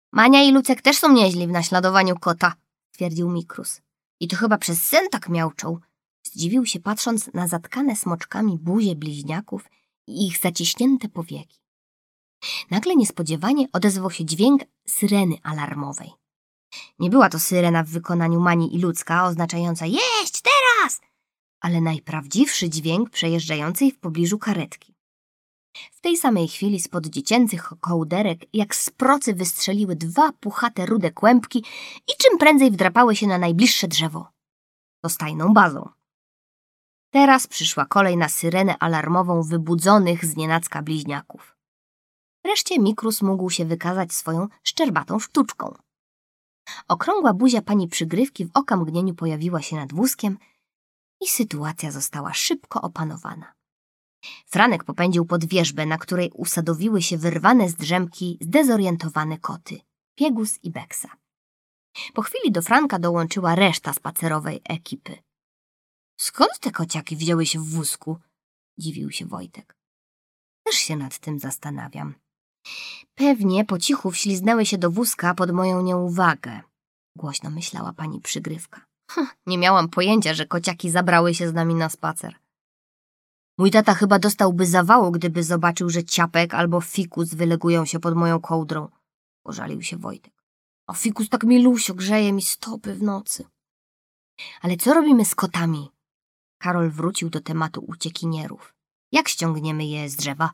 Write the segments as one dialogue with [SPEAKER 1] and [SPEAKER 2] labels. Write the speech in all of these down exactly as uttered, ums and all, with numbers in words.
[SPEAKER 1] Mania i Lucek też są nieźli w naśladowaniu kota, twierdził Mikrus. I to chyba przez sen tak miauczą. Zdziwił się, patrząc na zatkane smoczkami buzie bliźniaków i ich zaciśnięte powieki. Nagle niespodziewanie odezwał się dźwięk syreny alarmowej. Nie była to syrena w wykonaniu Mani i Lucka, oznaczająca jeść teraz, ale najprawdziwszy dźwięk przejeżdżającej w pobliżu karetki. W tej samej chwili spod dziecięcych kołderek jak z procy wystrzeliły dwa puchate rude kłębki i czym prędzej wdrapały się na najbliższe drzewo. To stajną bazą. Teraz przyszła kolej na syrenę alarmową wybudzonych znienacka bliźniaków. Wreszcie Mikrus mógł się wykazać swoją szczerbatą sztuczką. Okrągła buzia pani przygrywki w okamgnieniu pojawiła się nad wózkiem i sytuacja została szybko opanowana. Franek popędził pod wierzbę, na której usadowiły się wyrwane z drzemki zdezorientowane koty, Piegus i Beksa. Po chwili do Franka dołączyła reszta spacerowej ekipy. Skąd te kociaki wzięły się w wózku? Dziwił się Wojtek. Też się nad tym zastanawiam. Pewnie po cichu wśliznęły się do wózka pod moją nieuwagę, głośno myślała pani przygrywka. Hm, nie miałam pojęcia, że kociaki zabrały się z nami na spacer. Mój tata chyba dostałby zawału, gdyby zobaczył, że Ciapek albo Fikus wylegują się pod moją kołdrą, pożalił się Wojtek. A Fikus tak milusio grzeje mi stopy w nocy. Ale co robimy z kotami? Karol wrócił do tematu uciekinierów. Jak ściągniemy je z drzewa?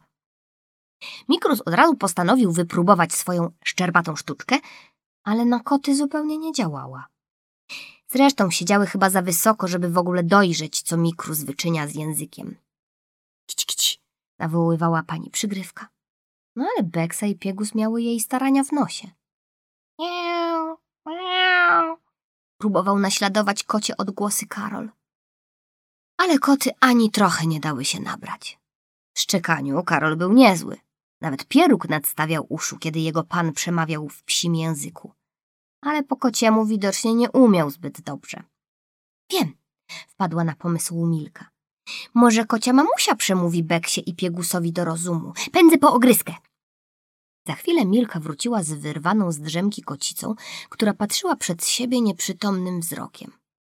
[SPEAKER 1] Mikrus od razu postanowił wypróbować swoją szczerbatą sztuczkę, ale na koty zupełnie nie działała. Zresztą siedziały chyba za wysoko, żeby w ogóle dojrzeć, co Mikrus wyczynia z językiem. Kić, kić, zawoływała pani przygrywka. No ale Beksa i Piegus miały jej starania w nosie. Miau, miau. Próbował naśladować kocie odgłosy Karol. Ale koty ani trochę nie dały się nabrać. W szczekaniu Karol był niezły. Nawet pieróg nadstawiał uszu, kiedy jego pan przemawiał w psim języku. Ale po kociemu widocznie nie umiał zbyt dobrze. Wiem, wpadła na pomysł Milka. Może kocia mamusia przemówi Beksie i Piegusowi do rozumu. Pędzę po ogryskę. Za chwilę Milka wróciła z wyrwaną z drzemki kocicą, która patrzyła przed siebie nieprzytomnym wzrokiem.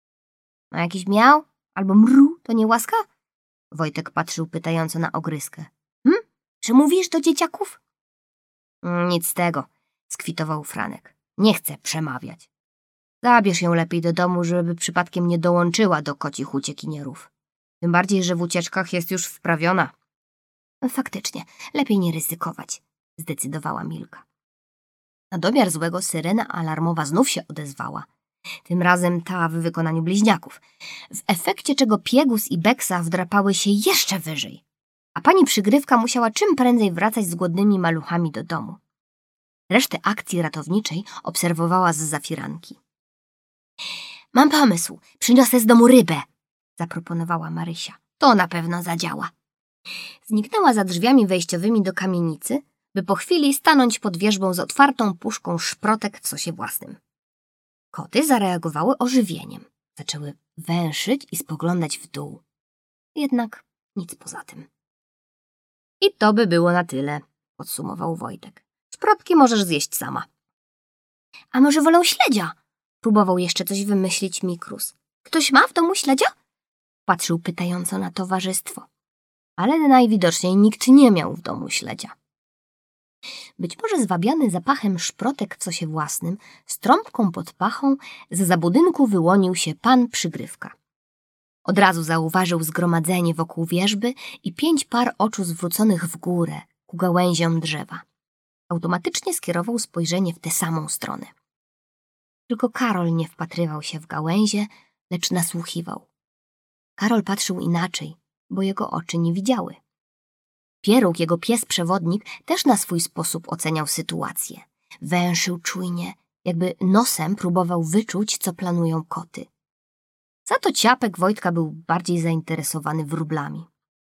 [SPEAKER 1] Ma jakiś miał? Albo mru, to nie łaska? Wojtek patrzył pytająco na ogryskę. Hm? Czy mówisz do dzieciaków? Nic z tego, skwitował Franek. Nie chcę przemawiać. Zabierz ją lepiej do domu, żeby przypadkiem nie dołączyła do kocich uciekinierów. Tym bardziej, że w ucieczkach jest już wprawiona. Faktycznie, lepiej nie ryzykować, zdecydowała Milka. Na domiar złego syrena alarmowa znów się odezwała. Tym razem ta w wykonaniu bliźniaków, w efekcie czego Piegus i Beksa wdrapały się jeszcze wyżej, a pani przygrywka musiała czym prędzej wracać z głodnymi maluchami do domu. Resztę akcji ratowniczej obserwowała z zafiranki. Mam pomysł, przyniosę z domu rybę, zaproponowała Marysia. To na pewno zadziała. Zniknęła za drzwiami wejściowymi do kamienicy, by po chwili stanąć pod wierzbą z otwartą puszką szprotek w sosie własnym. Koty zareagowały ożywieniem. Zaczęły węszyć i spoglądać w dół. Jednak nic poza tym. I to by było na tyle, podsumował Wojtek. Szprotki możesz zjeść sama. A może wolą śledzia? Próbował jeszcze coś wymyślić Mikrus. Ktoś ma w domu śledzia? Patrzył pytająco na towarzystwo. Ale najwidoczniej nikt nie miał w domu śledzia. Być może zwabiany zapachem szprotek w sosie własnym, z trąbką pod pachą, zza budynku wyłonił się pan przygrywka. Od razu zauważył zgromadzenie wokół wierzby i pięć par oczu zwróconych w górę, ku gałęziom drzewa. Automatycznie skierował spojrzenie w tę samą stronę. Tylko Karol nie wpatrywał się w gałęzie, lecz nasłuchiwał. Karol patrzył inaczej, bo jego oczy nie widziały. Pieróg, jego pies-przewodnik, też na swój sposób oceniał sytuację. Węszył czujnie, jakby nosem próbował wyczuć, co planują koty. Za to Ciapek Wojtka był bardziej zainteresowany wróblami.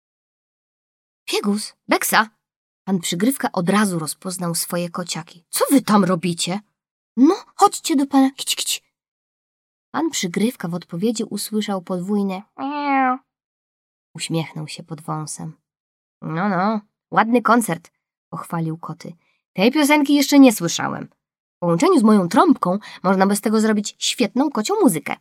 [SPEAKER 1] Piegus, Beksa! Pan Przygrywka od razu rozpoznał swoje kociaki. Co wy tam robicie? No, chodźcie do pana, kić, kić. Pan Przygrywka w odpowiedzi usłyszał podwójne miau. Uśmiechnął się pod wąsem. No, no, ładny koncert, pochwalił koty. Tej piosenki jeszcze nie słyszałem. połączeniu z moją trąbką można by z tego zrobić świetną kocią muzykę.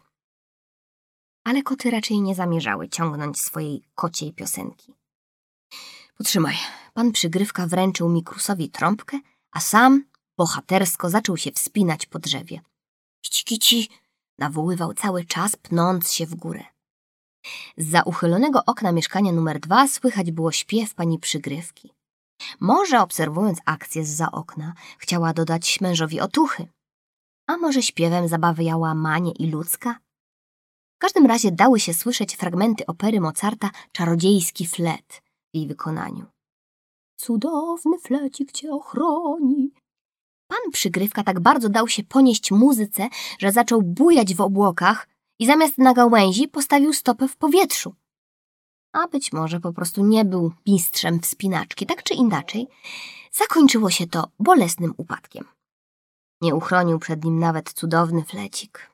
[SPEAKER 1] Ale koty raczej nie zamierzały ciągnąć swojej kociej piosenki. Potrzymaj. Pan Przygrywka wręczył Mikrusowi trąbkę, a sam bohatersko zaczął się wspinać po drzewie. Kici, kici, nawoływał cały czas, pnąc się w górę. Zza uchylonego okna mieszkania numer dwa słychać było śpiew pani Przygrywki. Może obserwując akcję zza okna, chciała dodać mężowi otuchy. A może śpiewem zabawiała Manię i Ludzka? W każdym razie dały się słyszeć fragmenty opery Mozarta Czarodziejski flet w jej wykonaniu. Cudowny flecik cię ochroni. Pan Przygrywka tak bardzo dał się ponieść muzyce, że zaczął bujać w obłokach i zamiast na gałęzi postawił stopę w powietrzu. A być może po prostu nie był mistrzem wspinaczki, tak czy inaczej, zakończyło się to bolesnym upadkiem. Nie uchronił przed nim nawet cudowny flecik.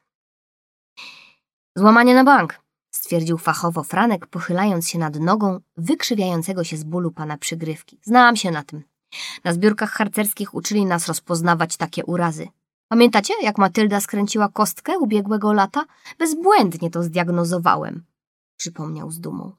[SPEAKER 1] Złamanie na bank, stwierdził fachowo Franek, pochylając się nad nogą wykrzywiającego się z bólu pana Przygrywki. Znam się na tym. Na zbiórkach harcerskich uczyli nas rozpoznawać takie urazy. Pamiętacie, jak Matylda skręciła kostkę ubiegłego lata? Bezbłędnie to zdiagnozowałem, przypomniał z dumą.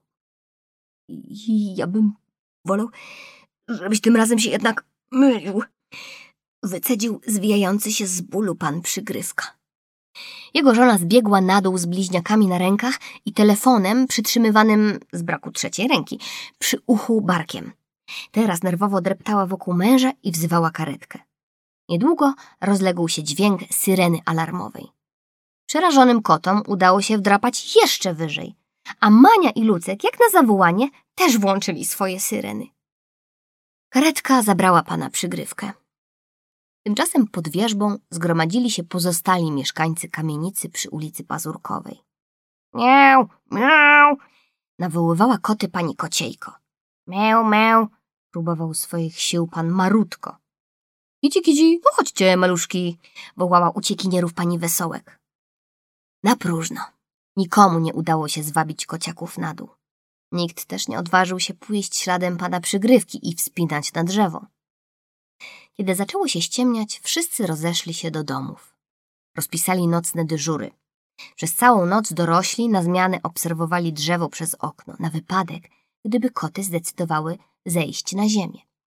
[SPEAKER 1] I ja bym wolał, żebyś tym razem się jednak mylił, wycedził zwijający się z bólu pan Przygrywka. Jego żona zbiegła na dół z bliźniakami na rękach i telefonem przytrzymywanym z braku trzeciej ręki przy uchu barkiem. Teraz nerwowo dreptała wokół męża i wzywała karetkę. Niedługo rozległ się dźwięk syreny alarmowej. Przerażonym kotom udało się wdrapać jeszcze wyżej, a Mania i Lucek, jak na zawołanie, też włączyli swoje syreny. Karetka zabrała pana Przygrywkę. Tymczasem pod wierzbą zgromadzili się pozostali mieszkańcy kamienicy przy ulicy Pazurkowej. Miau, miau, nawoływała koty pani Kociejko. Miau, miau, próbował swoich sił pan Marutko. Kici, kici, no chodźcie, maluszki, wołała uciekinierów pani Wesołek. Na próżno. Nikomu nie udało się zwabić kociaków na dół. Nikt też nie odważył się pójść śladem pana Przygrywki i wspinać na drzewo. Kiedy zaczęło się ściemniać, wszyscy rozeszli się do domów. Rozpisali nocne dyżury. Przez całą noc dorośli na zmianę obserwowali drzewo przez okno, na wypadek, gdyby koty zdecydowały zejść na ziemię.